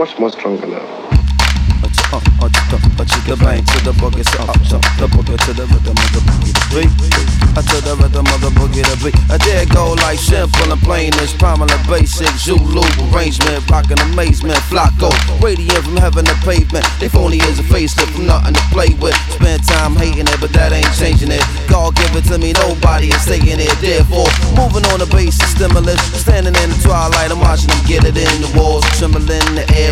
much more stronger now. The bang to the boogie, so up, the boogie to the rhythm of the boogie to beat. To the rhythm of the boogie to beat. I dare go like simple and plain as prominent basic Zulu arrangement, rockin' amazement, Flocko, radiant from heaven to pavement. They phony is a facelift from nothing to play with. Spend time hating it, but that ain't changing it. God give it to me, nobody is taking it. Therefore, moving on the basis stimulus, standing in the twilight, I'm watching them get it in the walls, trembling in the air.